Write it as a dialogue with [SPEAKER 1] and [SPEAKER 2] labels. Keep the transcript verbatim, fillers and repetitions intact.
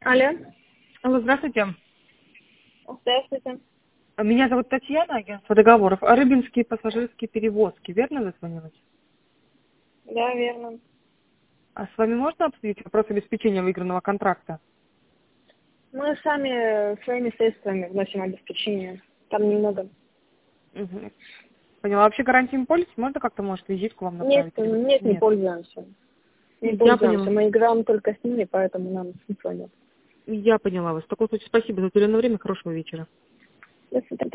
[SPEAKER 1] Алло.
[SPEAKER 2] Алло, здравствуйте.
[SPEAKER 1] Здравствуйте.
[SPEAKER 2] Меня зовут Татьяна, агентство договоров. А Рыбинские пассажирские перевозки, верно дозвонилась?
[SPEAKER 1] Да, верно.
[SPEAKER 2] А с вами можно обсудить вопрос обеспечения выигранного контракта?
[SPEAKER 1] Мы сами своими средствами вносим обеспечение. Там немного.
[SPEAKER 2] Угу. Поняла. Вообще гарантиями пользуетесь? Можно как-то, может, визитку вам
[SPEAKER 1] Нет,
[SPEAKER 2] направить? Или...
[SPEAKER 1] нет, не
[SPEAKER 2] Нет.
[SPEAKER 1] пользуемся. Не
[SPEAKER 2] Я
[SPEAKER 1] пользуемся.
[SPEAKER 2] поняла.
[SPEAKER 1] Мы играем только с ними, поэтому нам смысла нет.
[SPEAKER 2] Я поняла вас. В таком случае спасибо за уделенное время. Хорошего вечера.
[SPEAKER 1] До свидания.